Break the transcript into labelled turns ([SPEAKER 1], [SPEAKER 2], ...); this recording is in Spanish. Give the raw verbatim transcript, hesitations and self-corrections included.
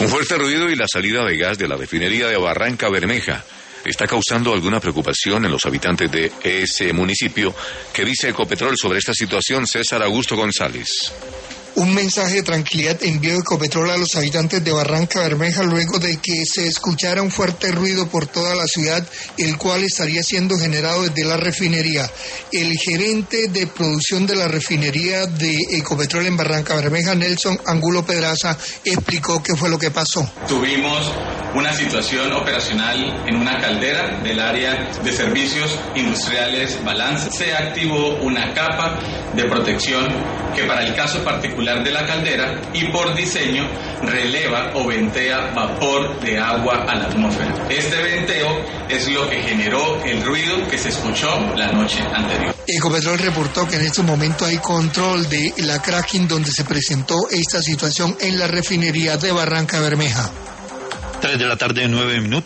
[SPEAKER 1] Un fuerte ruido y la salida de gas de la refinería de Barranca Bermeja está causando alguna preocupación en los habitantes de ese municipio. ¿Qué dice Ecopetrol sobre esta situación? César Augusto González.
[SPEAKER 2] Un mensaje de tranquilidad envió Ecopetrol a los habitantes de Barranca Bermeja luego de que se escuchara un fuerte ruido por toda la ciudad, el cual estaría siendo generado desde la refinería. El gerente de producción de la refinería de Ecopetrol en Barranca Bermeja, Nelson Angulo Pedraza, explicó qué fue lo que pasó.
[SPEAKER 3] Tuvimos una situación operacional en una caldera del área de servicios industriales Balance. Se activó una capa de protección que para el caso particular de la caldera y por diseño releva o ventea vapor de agua a la atmósfera. Este venteo es lo que generó el ruido que se escuchó la noche anterior.
[SPEAKER 2] Ecopetrol reportó que en este momento hay control de la cracking donde se presentó esta situación en la refinería de Barranca Bermeja.
[SPEAKER 4] tres de la tarde, nueve minutos.